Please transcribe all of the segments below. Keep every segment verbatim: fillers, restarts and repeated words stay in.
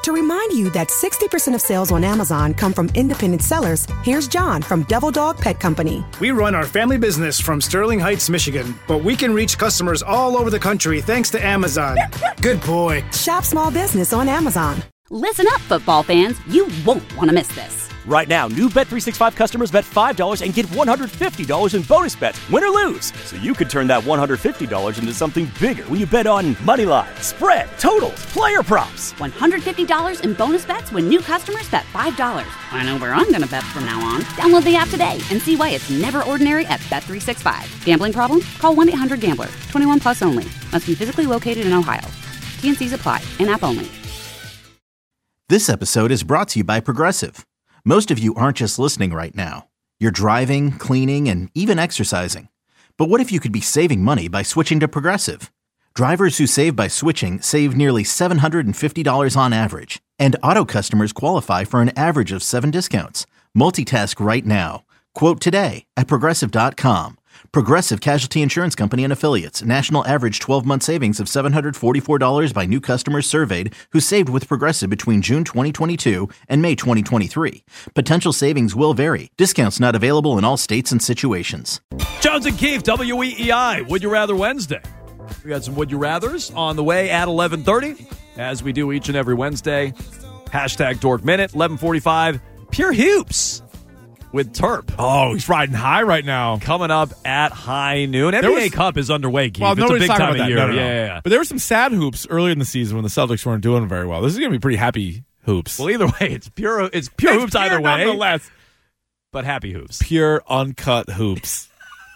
To remind you that sixty percent of sales on Amazon come from independent sellers, here's John from Devil Dog Pet Company. We run our family business from Sterling Heights, Michigan, but we can reach customers all over the country thanks to Amazon. Good boy. Shop small business on Amazon. Listen up, football fans. You won't want to miss this. Right now, new Bet three sixty-five customers bet five dollars and get one hundred fifty dollars in bonus bets, win or lose. So you could turn that one hundred fifty dollars into something bigger when you bet on money line, spread, totals, player props. one hundred fifty dollars in bonus bets when new customers bet five dollars. I know where I'm going to bet from now on. Download the app today and see why it's never ordinary at Bet three sixty-five. Gambling problem? Call one eight hundred gambler. twenty-one plus only. Must be physically located in Ohio. T N Cs apply. In-app only. This episode is brought to you by Progressive. Most of you aren't just listening right now. You're driving, cleaning, and even exercising. But what if you could be saving money by switching to Progressive? Drivers who save by switching save nearly seven hundred fifty dollars on average. And auto customers qualify for an average of seven discounts. Multitask right now. Quote today at Progressive dot com. Progressive Casualty Insurance Company and Affiliates. National average twelve-month savings of seven hundred forty-four dollars by new customers surveyed who saved with Progressive between June twenty twenty-two and May twenty twenty-three. Potential savings will vary. Discounts not available in all states and situations. Jones and Keefe, W E E I, Would You Rather Wednesday. We got some Would You Rathers on the way at eleven thirty, as we do each and every Wednesday. Hashtag Dork Minute, eleven forty-five, Pure Hoops with Terp. Oh, he's riding high right now. Coming up at high noon. N B A was, Cup is underway, Keith. Well, it's a big talking time about of that. year. No, no, no. Yeah, yeah, yeah. But there were some sad hoops earlier in the season when the Celtics weren't doing very well. This is going to be pretty happy hoops. Well, either way, it's pure It's pure it's hoops pure either way. Nonetheless. But happy hoops. Pure, uncut hoops.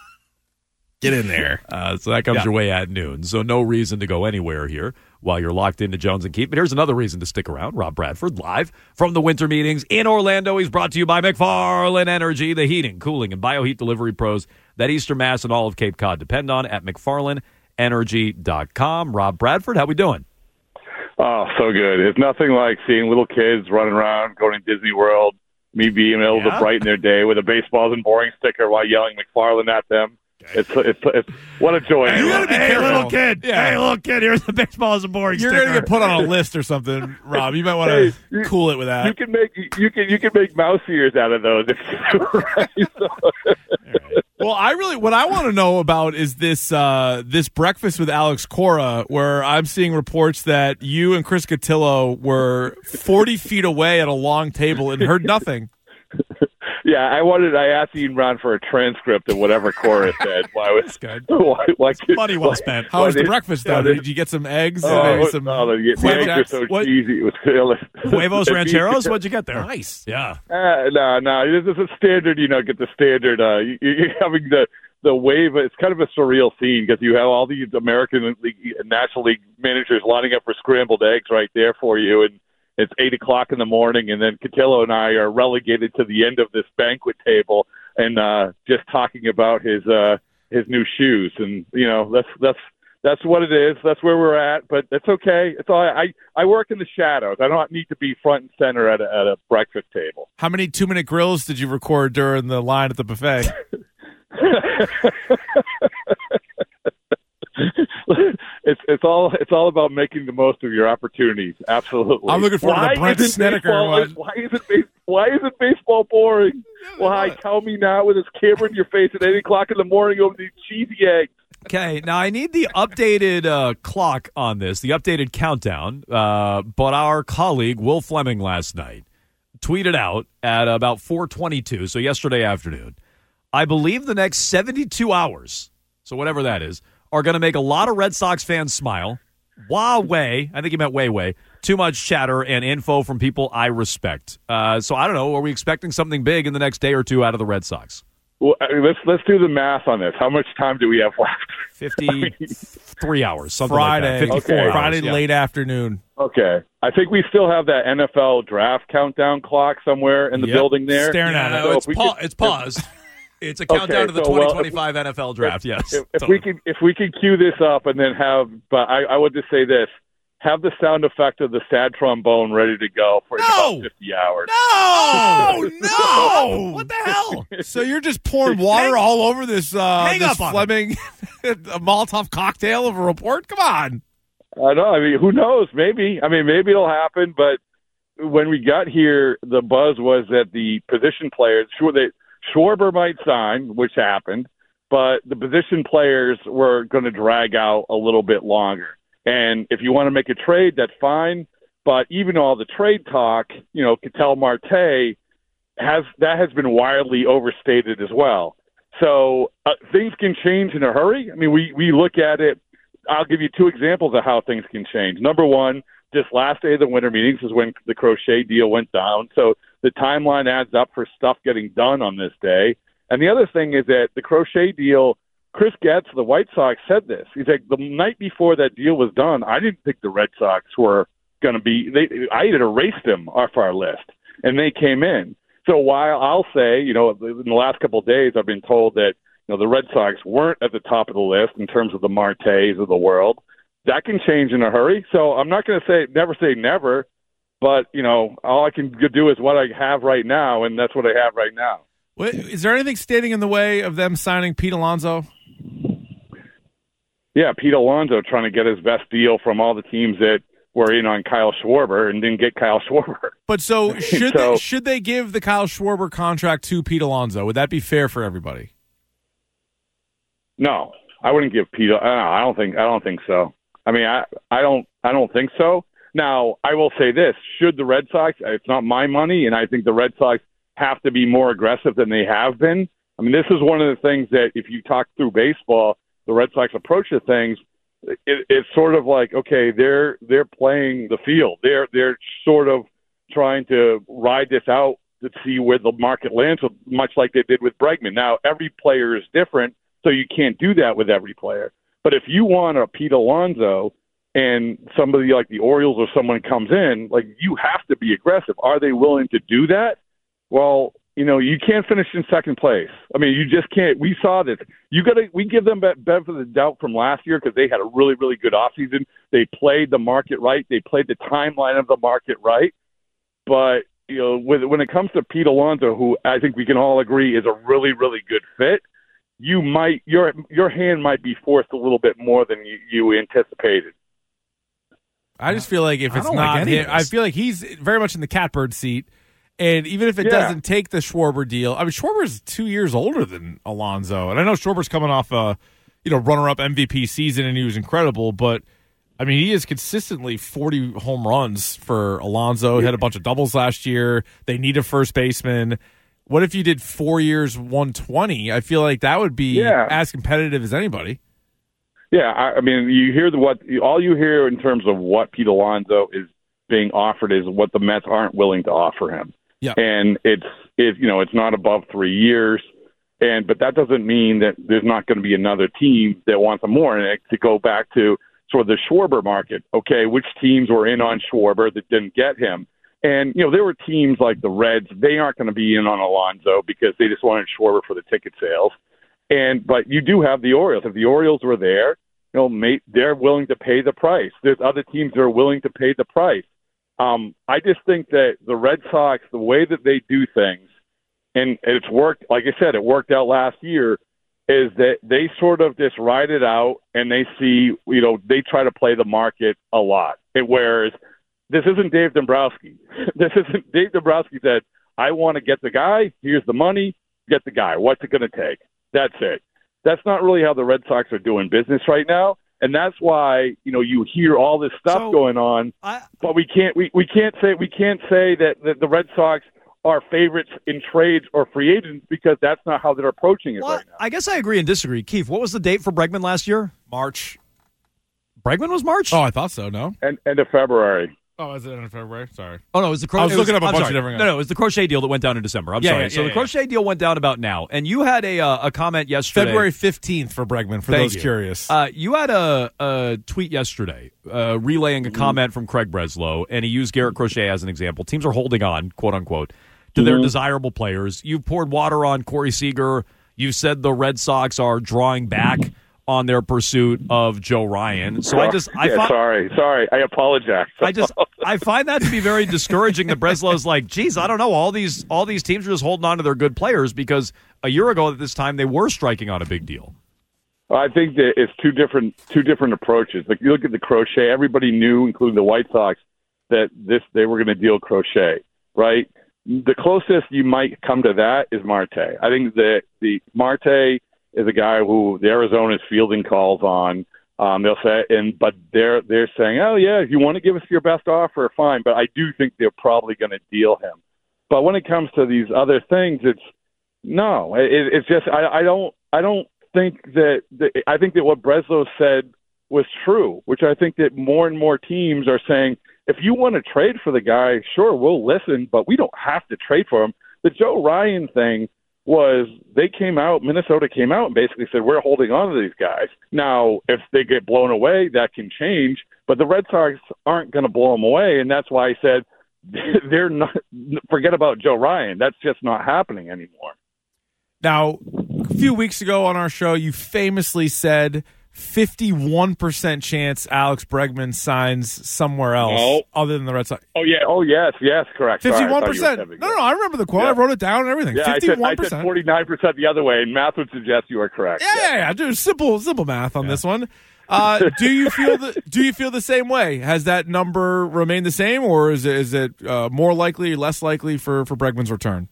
Get in there. Uh, so that comes yeah. your way at noon. So no reason to go anywhere here while you're locked into Jones and Keefe. But here's another reason to stick around. Rob Bradford live from the winter meetings in Orlando. He's brought to you by McFarland Energy, the heating, cooling, and bioheat delivery pros that Eastern Mass and all of Cape Cod depend on at McFarland Energy dot com. Rob Bradford, how we doing? Oh, so good. It's nothing like seeing little kids running around, going to Disney World, me being able yeah. to brighten their day with a baseballs and boring sticker while yelling McFarland at them. It's, it's it's what a joy. Hey, you gotta be hey careful. little kid. Yeah. Hey, little kid. Here's the baseballs and boring You're sticker. going to get put on a list or something, Rob. You might want to hey, cool it with that. You can make you can you can make mouse ears out of those if you do it right. So. Right. Well, I really what I want to know about is this uh, this breakfast with Alex Cora, where I'm seeing reports that you and Chris Cotillo were forty feet away at a long table and heard nothing. Yeah, I wanted. I asked Ian Brown for a transcript of whatever Cora said. Why was good? Why, why, Money well spent. How was the they, breakfast, yeah, though? they, Did you get some eggs? Oh, and maybe some no, the, the eggs are so what? cheesy. It was killing. Huevos rancheros? What'd you get there? Nice. Yeah. Uh, no, no, this is a standard. You know, get the standard. Uh, you, you're having the the wave. It's kind of a surreal scene because you have all these American League, National League managers lining up for scrambled eggs right there for you, and it's eight o'clock in the morning, and then Cotillo and I are relegated to the end of this banquet table and uh, just talking about his uh, his new shoes, and you know that's that's that's what it is. That's where we're at, but it's okay. It's all I I work in the shadows. I don't need to be front and center at a, at a breakfast table. How many two-minute grills did you record during the line at the buffet? It's it's all it's all about making the most of your opportunities. Absolutely. I'm looking forward why to the Brent isn't Snedeker baseball, one. Why isn't base, why isn't baseball boring? Why tell me now with his camera in your face at eight o'clock in the morning over these cheesy eggs? Okay, now I need the updated uh, clock on this, the updated countdown. Uh, but our colleague Will Fleming last night tweeted out at about four twenty-two, so yesterday afternoon, I believe the next seventy-two hours, so whatever that is, are going to make a lot of Red Sox fans smile. Huawei, I think he meant Weiwei, too much chatter and info from people I respect. Uh, so I don't know, are we expecting something big in the next day or two out of the Red Sox? Well, I mean, let's let's do the math on this. How much time do we have left? fifty-three hours, something Friday, like that. fifty-four okay. hours, Friday yeah. late afternoon. Okay. I think we still have that N F L draft countdown clock somewhere in the Yep. building there. Staring Yeah, at no, it. it's, So if we pa- could- it's paused. It's a countdown Okay, to the so, well, twenty twenty-five N F L draft, yes. If, if we can if we can cue this up and then have, but I, I would just say this: have the sound effect of the sad trombone ready to go for in No! about fifty hours. No, no! What the hell? So you're just pouring water all over this uh, Hang this up on Fleming a Molotov cocktail of a report? Come on. I know. I mean, who knows? Maybe. I mean, maybe it'll happen, but when we got here, the buzz was that the position players, sure that Schwarber might sign, which happened, but the position players were going to drag out a little bit longer. And if you want to make a trade, that's fine. But even all the trade talk, you know, Ketel Marte has that has been wildly overstated as well. So uh, things can change in a hurry. I mean, we we look at it. I'll give you two examples of how things can change. Number one, this last day of the winter meetings is when the Crochet deal went down. So the timeline adds up for stuff getting done on this day. And the other thing is that the Crochet deal, Chris Getz, the White Sox, said this. He's like, the night before that deal was done, I didn't think the Red Sox were going to be, they, I had erased them off our list, and they came in. So while I'll say, you know, in the last couple of days, I've been told that, you know, the Red Sox weren't at the top of the list in terms of the Martes of the world. That can change in a hurry. So I'm not going to say, never say never, but, you know, all I can do is what I have right now, and that's what I have right now. Wait, is there anything standing in the way of them signing Pete Alonso? Yeah, Pete Alonso trying to get his best deal from all the teams that were in on Kyle Schwarber and didn't get Kyle Schwarber. But so should so, they, should they give the Kyle Schwarber contract to Pete Alonso? Would that be fair for everybody? No, I wouldn't give Pete. I don't think. I don't think so. I mean, I, I don't. I don't think so. Now, I will say this: should the Red Sox? It's not my money, and I think the Red Sox have to be more aggressive than they have been. I mean, this is one of the things that if you talk through baseball, the Red Sox approach to things, it, it's sort of like, okay, they're they're playing the field. They're they're sort of trying to ride this out to see where the market lands, much like they did with Bregman. Now, every player is different, so you can't do that with every player. But if you want a Pete Alonso and somebody like the Orioles or someone comes in, like, you have to be aggressive. Are they willing to do that? Well, you know, you can't finish in second place. I mean, you just can't. We saw this. You got to. We give them benefit of the doubt from last year because they had a really, really good offseason. They played the market right. They played the timeline of the market right. But you know, with, when it comes to Pete Alonso, who I think we can all agree is a really, really good fit, you might your your hand might be forced a little bit more than you, you anticipated. I just feel like if it's I not like him, I feel like he's very much in the catbird seat. And even if it yeah. doesn't take the Schwarber deal, I mean, Schwarber's two years older than Alonso. And I know Schwarber's coming off a, you know, runner-up M V P season, and he was incredible. But, I mean, he is consistently forty home runs for Alonso. He had a bunch of doubles last year. They need a first baseman. What if you did four years, one twenty? I feel like that would be yeah. as competitive as anybody. Yeah, I, I mean, you hear the what all you hear in terms of what Pete Alonso is being offered is what the Mets aren't willing to offer him. Yeah. And it's it you know it's not above three years, and but that doesn't mean that there's not going to be another team that wants him more. And to go back to sort of the Schwarber market, okay, which teams were in on Schwarber that didn't get him? And you know there were teams like the Reds. They aren't going to be in on Alonso because they just wanted Schwarber for the ticket sales. And but you do have the Orioles. If the Orioles were there, you know, mate, they're willing to pay the price. There's other teams that are willing to pay the price. Um, I just think that the Red Sox, the way that they do things, and it's worked, like I said, it worked out last year, is that they sort of just ride it out and they see, you know, they try to play the market a lot. And whereas this isn't Dave Dombrowski. This isn't Dave Dombrowski said, I want to get the guy, here's the money, get the guy. What's it going to take? That's it. That's not really how the Red Sox are doing business right now. And that's why, you know, you hear all this stuff so, going on, I, but we can't we, we can't say we can't say that, that the Red Sox are favorites in trades or free agents because that's not how they're approaching it well, right now. I guess I agree and disagree. Keith, what was the date for Bregman last year? March. Bregman was March? Oh, I thought so, no? And end of February. Oh, is it in February? Sorry. Oh, no, it was the Cro- I was it looking up a I'm bunch sorry. of different No, no, it was the Crochet deal that went down in December. I'm Yeah, sorry. yeah, so yeah, the yeah. Crochet deal went down about now. And you had a uh, a comment yesterday. February fifteenth for Bregman, for Thank those you. curious. Uh, you had a, a tweet yesterday uh, relaying a Mm-hmm. comment from Craig Breslow, and he used Garrett Crochet as an example. Teams are holding on, quote unquote, to their Mm-hmm. desirable players. You've poured water on Corey Seager. You said the Red Sox are drawing back on their pursuit of Joe Ryan. So I just, I yeah, fi- sorry, sorry, I apologize. I just, I find that to be very discouraging. That Breslow's like, geez, I don't know. All these, all these teams are just holding on to their good players because a year ago at this time they were striking on a big deal. I think that it's two different two different approaches. Like you look at the Crochet, everybody knew, including the White Sox, that this they were going to deal Crochet, right? The closest you might come to that is Marte. I think that the Marte is a guy who the Arizona is fielding calls on. Um, they'll say, and but they're they're saying, oh yeah, if you want to give us your best offer, fine. But I do think they're probably going to deal him. But when it comes to these other things, it's no. It, it's just I, I don't I don't think that, that I think that what Breslow said was true, which I think that more and more teams are saying, if you want to trade for the guy, sure, we'll listen, but we don't have to trade for him. The Joe Ryan thing was they came out, Minnesota came out and basically said, we're holding on to these guys. Now, if they get blown away, that can change, but the Red Sox aren't going to blow them away, and that's why I said they're not. Forget about Joe Ryan. That's just not happening anymore. Now, a few weeks ago on our show, you famously said fifty-one percent chance Alex Bregman signs somewhere else no. other than the Red Sox. Oh, yeah. Oh, yes. Yes, correct. fifty-one percent. No, no, I remember the quote. Yeah. I wrote it down and everything. Yeah, fifty-one percent. I said, I said forty-nine percent the other way, and math would suggest you are correct. Yeah, yeah, yeah. Dude, simple, simple math on yeah. this one. Uh, do you feel the Do you feel the same way? Has that number remained the same, or is it, is it uh, more likely, less likely for, for Bregman's return?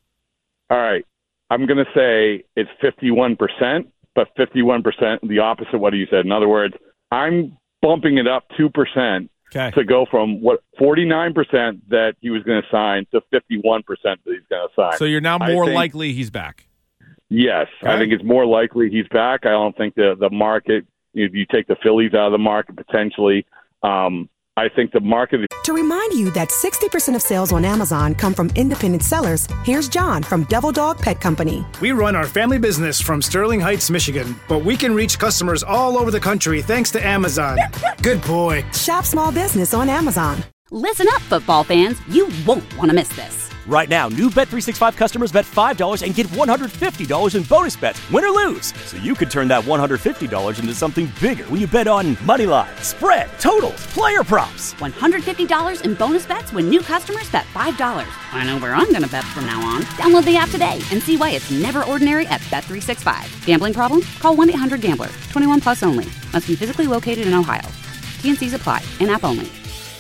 All right. I'm going to say it's fifty-one percent, but fifty-one percent the opposite of what you said. In other words, I'm bumping it up two percent okay. to go from what forty-nine percent that he was going to sign to fifty-one percent that he's going to sign. So you're now more think, likely he's back. Yes. Okay. I think it's more likely he's back. I don't think the, the market, if you take the Phillies out of the market potentially, um, I think the market. To remind you that sixty percent of sales on Amazon come from independent sellers, here's John from Devil Dog Pet Company. We run our family business from Sterling Heights, Michigan, but we can reach customers all over the country thanks to Amazon. Good boy. Shop small business on Amazon. Listen up, football fans. You won't want to miss this. Right now, new Bet three sixty-five customers bet five dollars and get one hundred fifty dollars in bonus bets, win or lose. So you could turn that one hundred fifty dollars into something bigger when you bet on money lines, spread, totals, player props. one hundred fifty dollars in bonus bets when new customers bet five dollars. I know where I'm going to bet from now on. Download the app today and see why it's never ordinary at Bet three sixty-five. Gambling problem? Call one eight hundred gambler. twenty-one plus only. Must be physically located in Ohio. T N Cs apply. In-app only.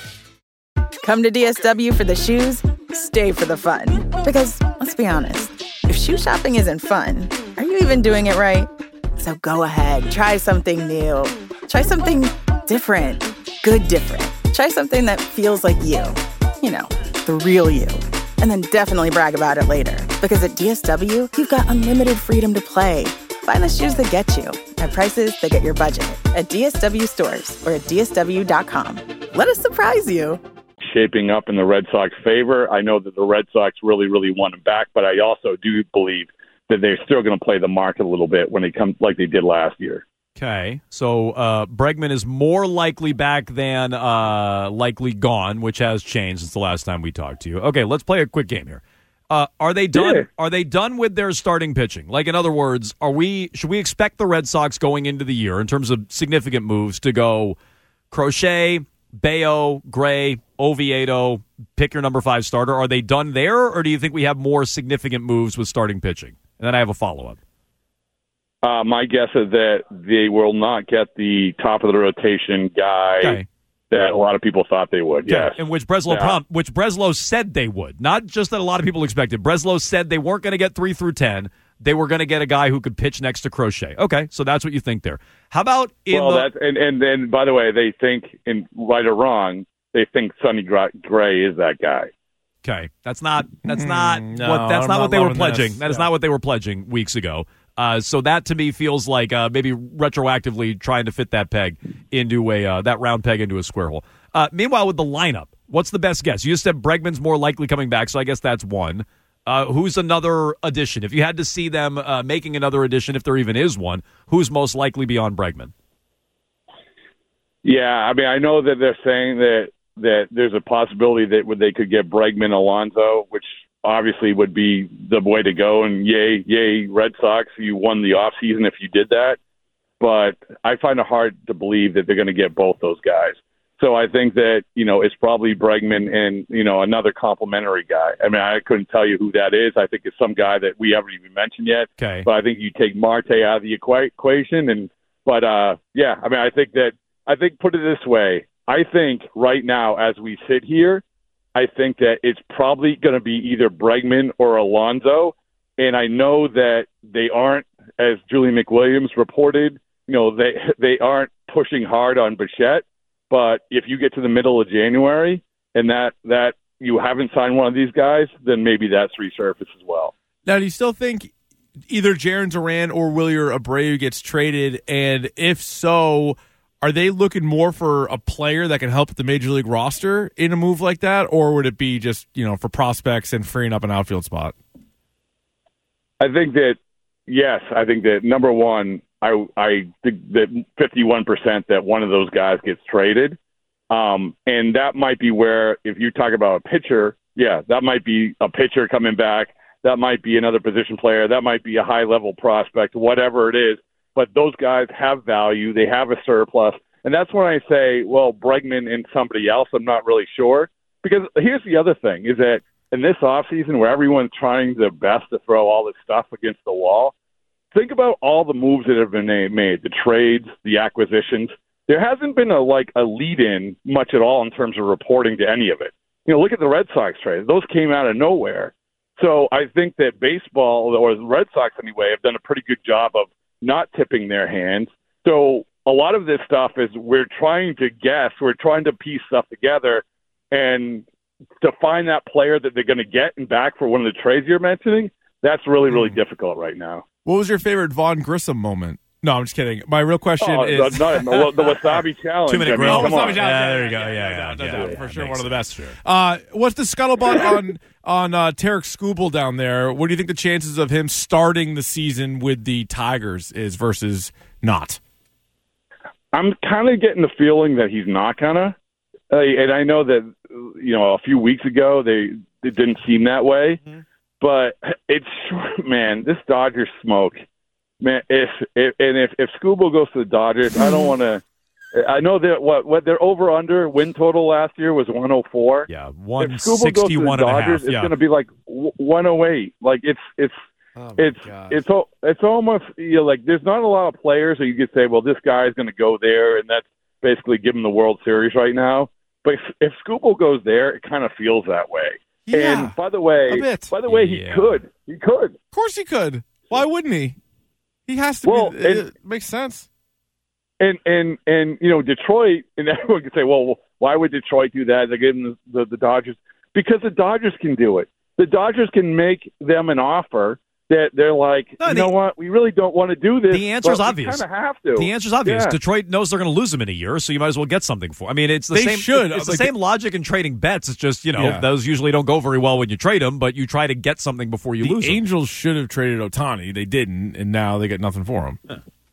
Come to D S W for the shoes, stay for the fun. Because, let's be honest, if shoe shopping isn't fun, are you even doing it right? So go ahead, try something new. Try something different. Good different. Try something that feels like you. You know, the real you. And then definitely brag about it later. Because at D S W, you've got unlimited freedom to play. Find the shoes that get you at prices that get your budget at D S W stores or at D S W dot com. Let us surprise you. Shaping up in the Red Sox favor. I know that the Red Sox really, really want him back, but I also do believe that they're still going to play the market a little bit when they come like they did last year. Okay, so uh, Bregman is more likely back than uh, likely gone, which has changed since the last time we talked to you. Okay, let's play a quick game here. Uh, are they done? Yeah. Are they done with their starting pitching? Like, in other words, are we? Should we expect the Red Sox going into the year in terms of significant moves to go Crochet, Bayo, Gray, Oviedo, pick your number five starter? Are they done there, or do you think we have more significant moves with starting pitching? And then I have a follow-up. Uh, my guess is that they will not get the top of the rotation guy Okay. that a lot of people thought they would. Yeah, Yes, and which Breslow Yeah. prom- which Breslow said they would. Not just that a lot of people expected. Breslow said they weren't going to get three through ten. They were going to get a guy who could pitch next to Crochet. Okay, so that's what you think there. How about in well, the? that's and and then by the way, they think, in right or wrong, they think Sonny Gra- Gray is that guy. Okay, that's not that's not no, what that's I'm not not what they were loving pledging. this. That is Yeah. not what they were pledging weeks ago. Uh, so that to me feels like uh, maybe retroactively trying to fit that peg into a uh, that round peg into a square hole. Uh, meanwhile, with the lineup, what's the best guess? You just said Bregman's more likely coming back, so I guess that's one. Uh, who's another addition? If you had to see them uh, making another addition, if there even is one, who's most likely beyond Bregman? Yeah, I mean, I know that they're saying that that there's a possibility that they could get Bregman Alonso, which obviously would be the way to go. And yay, yay, Red Sox, you won the offseason if you did that. But I find it hard to believe that they're going to get both those guys. So I think that, you know, it's probably Bregman and, you know, another complimentary guy. I mean, I couldn't tell you who that is. I think it's some guy that we haven't even mentioned yet. Okay. But I think you take Marte out of the equa- equation. And, but, uh, yeah, I mean, I think that, I think put it this way. I think right now, as we sit here, I think that it's probably going to be either Bregman or Alonso. And I know that they aren't, as Julian McWilliams reported, you know, they they aren't pushing hard on Bichette. But if you get to the middle of January and that, that you haven't signed one of these guys, then maybe that's resurfaced as well. Now, do you still think either Jarren Duran or Wilyer Abreu gets traded? And if so, are they looking more for a player that can help the Major League roster in a move like that? Or would it be just, you know, for prospects and freeing up an outfield spot? I think that, yes, I think that, number one, I, I think that fifty-one percent that one of those guys gets traded. Um, and that might be where, if you talk about a pitcher, yeah, that might be a pitcher coming back. That might be another position player. That might be a high-level prospect, whatever it is. But those guys have value. They have a surplus. And that's when I say, well, Bregman and somebody else, I'm not really sure. Because here's the other thing, is that in this offseason where everyone's trying their best to throw all this stuff against the wall, think about all the moves that have been made, the trades, the acquisitions. There hasn't been a like a lead-in much at all in terms of reporting to any of it. You know, look at the Red Sox trade. Those came out of nowhere. So I think that baseball, or the Red Sox anyway, have done a pretty good job of not tipping their hands. So a lot of this stuff is we're trying to guess, we're trying to piece stuff together, and to find that player that they're going to get and back for one of the trades you're mentioning, that's really, really mm. difficult right now. What was your favorite Vaughn Grissom moment? No, I'm just kidding. My real question oh, is... No, no, the Wasabi Challenge. Two minute I mean, grill. come Wasabi on. Challenge. Yeah, there you go. Yeah, yeah, no, no, yeah, no, yeah, for yeah, sure, one of the best. Sure. Uh, what's the scuttlebutt on on uh, Tarek Skubal down there? What do you think the chances of him starting the season with the Tigers is versus not? I'm kind of getting the feeling that he's not gonna. Uh, and I know that, you know, a few weeks ago they it didn't seem that way. Mm-hmm. But it's, man, this Dodgers smoke. Man, if, if and if, if Skubal goes to the Dodgers, I don't want to. I know that what what their over under win total last year was one oh four. Yeah, one sixty-one and a half. It's yeah. going to be like one oh eight. Like it's it's oh it's gosh. it's it's almost, you know, like there's not a lot of players that you could say, well, this guy is going to go there, and that's basically give him the World Series right now. But if, if Skubal goes there, it kind of feels that way. Yeah, and by the way, by the way, yeah. he could, he could. Of course, he could. Why wouldn't he? He has to. Well, be, and, it makes sense. And and and you know, Detroit, and everyone can say, well, why would Detroit do that? They're giving the, the, the Dodgers, because the Dodgers can do it. The Dodgers can make them an offer that they're like, no, you the, know what, we really don't want to do this. The answer's obvious. Kind of have to. The answer's obvious. Yeah. Detroit knows they're going to lose them in a year, so you might as well get something for. I mean, it's the they same. Should. It's the like, same logic in trading bets. It's just, you know, yeah. those usually don't go very well when you trade them, but you try to get something before you the lose. The Angels should have traded Ohtani. They didn't, and now they get nothing for him. Yeah.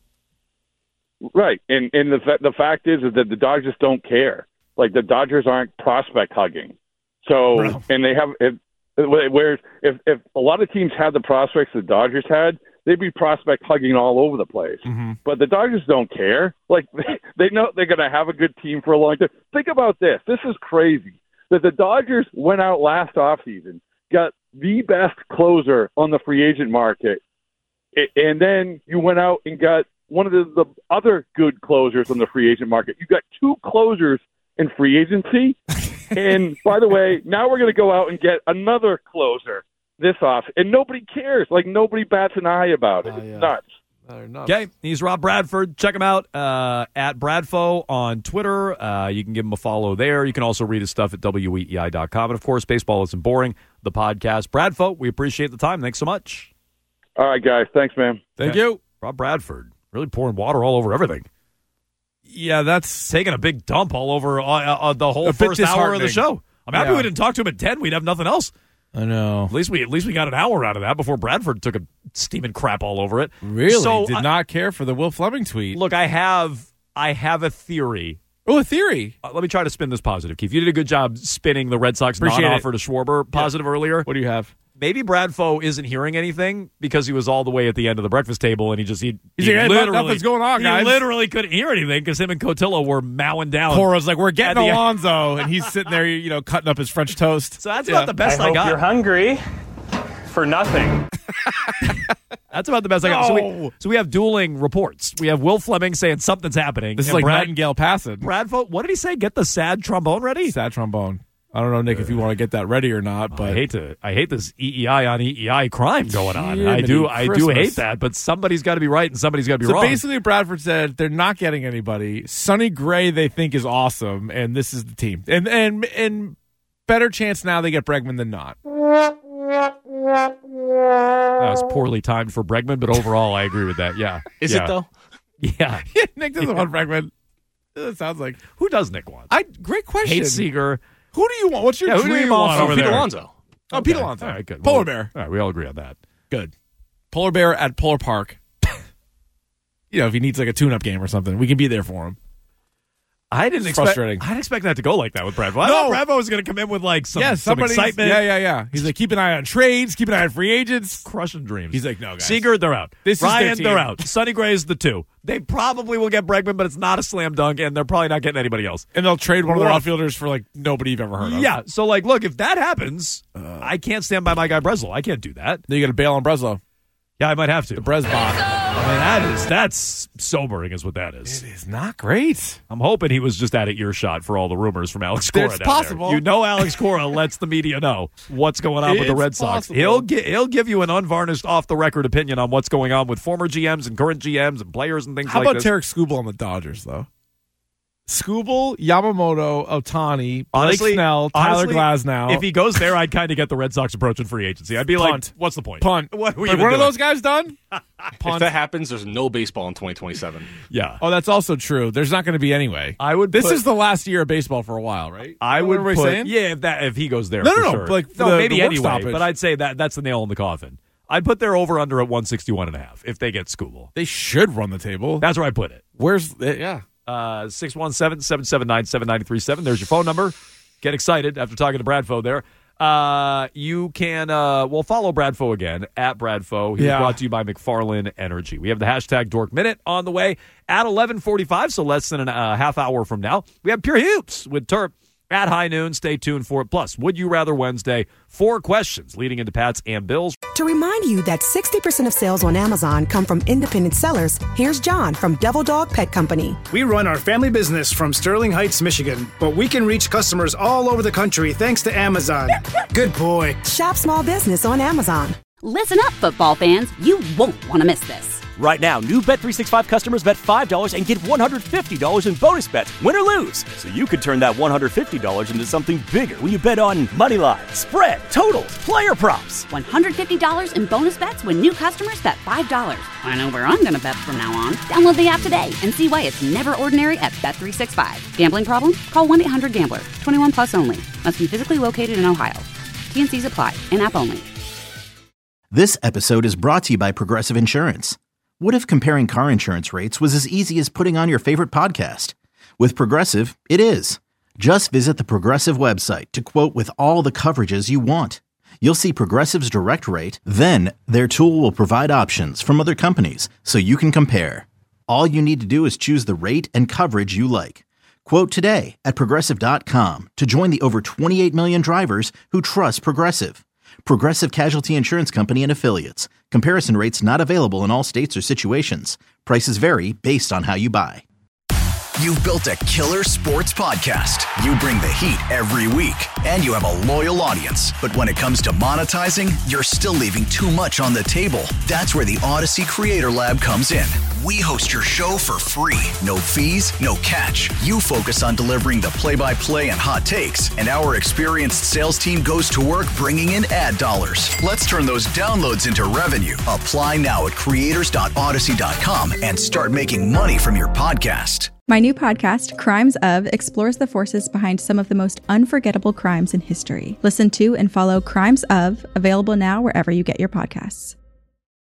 Right, and and the the fact is is that the Dodgers don't care. Like the Dodgers aren't prospect hugging. So Bro. and they have it. Whereas if if a lot of teams had the prospects the Dodgers had, they'd be prospect hugging all over the place. Mm-hmm. But the Dodgers don't care. Like they, they know they're going to have a good team for a long time. Think about this. This is crazy. That the Dodgers went out last offseason, got the best closer on the free agent market, and then you went out and got one of the, the other good closers on the free agent market. You got two closers in free agency. And by the way, now we're going to go out and get another closer this off, and nobody cares. Like nobody bats an eye about it. Uh, it's yeah. nuts. Okay, he's Rob Bradford. Check him out uh, at Bradfo on Twitter. Uh, you can give him a follow there. You can also read his stuff at W E E I dot com. And, of course, Baseball Isn't Boring, the podcast. Bradfo, we appreciate the time. Thanks so much. All right, guys. Thanks, man. Thank okay. you. Rob Bradford, really pouring water all over everything. Yeah, that's taking a big dump all over uh, uh, the whole a first hour of the show. I'm happy yeah. we didn't talk to him at ten. We'd have nothing else. I know. At least we at least we got an hour out of that before Bradford took a steaming crap all over it. Really? So, Did I, not care for the Will Fleming tweet. Look, I have I have a theory. Oh, a theory. Uh, let me try to spin this positive, Keith. You did a good job spinning the Red Sox Appreciate non-offer it. to Schwarber positive yeah. earlier. What do you have? Maybe Bradfo isn't hearing anything because he was all the way at the end of the breakfast table and he just he, He's he like, literally nothing's going on, guys. He literally couldn't hear anything because him and Cotillo were mowing down. Cora's like, we're getting the Alonso, and he's sitting there, you know, cutting up his French toast. So that's yeah. about the best I, I hope got. You're hungry for nothing. That's about the best I got. So we, so we have dueling reports. We have Will Fleming saying something's happening. This is and like Brad, Nightingale passing. Brad, what did he say? Get the sad trombone ready? Sad trombone. I don't know, Nick, if you want to get that ready or not. But I hate to. I hate this E E I on E E I crime going on. Jiminy I do. I do Christmas. hate that. But somebody's got to be right and somebody's got to be so wrong. basically, Bradford said they're not getting anybody. Sonny Gray they think is awesome, and this is the team. And and and better chance now they get Bregman than not. That was poorly timed for Bregman, but overall, I agree with that. Yeah. Is yeah. it though? Yeah. Nick doesn't want Bregman. It sounds like who does Nick want? I great question. Hate Seager. Who do you want? What's your yeah, dream who do you want offer? over Pete there? Alonso. Oh, Okay. Pete Alonso. All right, good. Polar Well, bear. All right, we all agree on that. Good. Polar bear at Polar Park. You know, if he needs like a tune-up game or something, we can be there for him. I didn't It's expect. frustrating. I didn't expect that to go like that with Bravo. I No. thought Bravo was going to come in with like some, yeah, some somebody's- excitement. Yeah, yeah, yeah. He's like, keep an eye on trades, keep an eye on free agents. Crushing dreams. He's like, no, guys. Seager, they're out. This is their Ryan, team. they're out. Sonny Gray's the two. They probably will get Bregman, but it's not a slam dunk, and they're probably not getting anybody else. And they'll trade one of their Or- outfielders for like nobody you've ever heard of. Yeah. So, like, look, if that happens, uh, I can't stand by my guy Breslow. I can't do that. Then you got to bail on Breslow. Yeah, I might have to. The Bres bot. I mean, that is that's sobering, is what that is. It is not great. I'm hoping he was just out of earshot for all the rumors from Alex Cora. It's down possible. There. You know, Alex Cora lets the media know what's going on with the It's Red Sox. possible. He'll gi- he'll give you an unvarnished, off the record opinion on what's going on with former G Ms and current G Ms and players and things How like about this. Tarek Skubal on the Dodgers, though? Skubal, Yamamoto, Otani, Blake Honestly, Snell, Tyler honestly, Glasnow. If he goes there, I'd kind of get the Red Sox approaching free agency. I'd be Punt. like, "What's the point? Punt. What are we Like even one of doing?" those guys done? If Punt. that happens, there's no baseball in twenty twenty-seven. Yeah, Oh, that's also true. There's not going to be anyway. I would. This put- is the last year of baseball for a while, right? I Is that would what put. everybody's saying? Yeah, if that if he goes there, No, for no, no, sure. like, no, the- maybe the work anyway. stoppage. But I'd say that that's the nail in the coffin. I'd put their over under at one sixty-one and a half if they get Skubal. They should run the table. That's where I put it. Where's yeah? Uh, six one seven, seven seven nine, seven nine three seven. There's your phone number. Get excited after talking to Bradfo there. Uh, you can, uh, well, follow Bradfo again, at Bradfo. He's Yeah. brought to you by McFarlane Energy. We have the hashtag Dork Minute on the way at eleven forty-five, so less than a uh, half hour from now. We have Pure Hoops with Terp at high noon. Stay tuned for it. Plus, Would You Rather Wednesday, four questions leading into Pats and Bills. To remind you that sixty percent of sales on Amazon come from independent sellers, here's John from Devil Dog Pet Company. We run our family business from Sterling Heights, Michigan, but we can reach customers all over the country thanks to Amazon. Good boy. Shop small business on Amazon. Listen up, football fans. You won't want to miss this. Right now, new Bet three sixty-five customers bet five dollars and get one hundred fifty dollars in bonus bets, win or lose. So you could turn that one hundred fifty dollars into something bigger when you bet on money line, spread, totals, player props. one hundred fifty dollars in bonus bets when new customers bet five dollars. I know where I'm going to bet from now on. Download the app today and see why it's never ordinary at Bet three sixty-five. Gambling problem? Call one eight hundred gambler. twenty-one plus only. Must be physically located in Ohio. T and C's apply. In-app only. This episode is brought to you by Progressive Insurance. What if comparing car insurance rates was as easy as putting on your favorite podcast? With Progressive, it is. Just visit the Progressive website to quote with all the coverages you want. You'll see Progressive's direct rate, then their tool will provide options from other companies so you can compare. All you need to do is choose the rate and coverage you like. Quote today at Progressive dot com to join the over twenty-eight million drivers who trust Progressive. Progressive Casualty Insurance Company and Affiliates. Comparison rates not available in all states or situations. Prices vary based on how you buy. You've built a killer sports podcast. You bring the heat every week, and you have a loyal audience. But when it comes to monetizing, you're still leaving too much on the table. That's where the Odyssey Creator Lab comes in. We host your show for free. No fees, no catch. You focus on delivering the play-by-play and hot takes, and our experienced sales team goes to work bringing in ad dollars. Let's turn those downloads into revenue. Apply now at creators dot odyssey dot com and start making money from your podcast. My new podcast, Crimes Of, explores the forces behind some of the most unforgettable crimes in history. Listen to and follow Crimes Of, available now wherever you get your podcasts.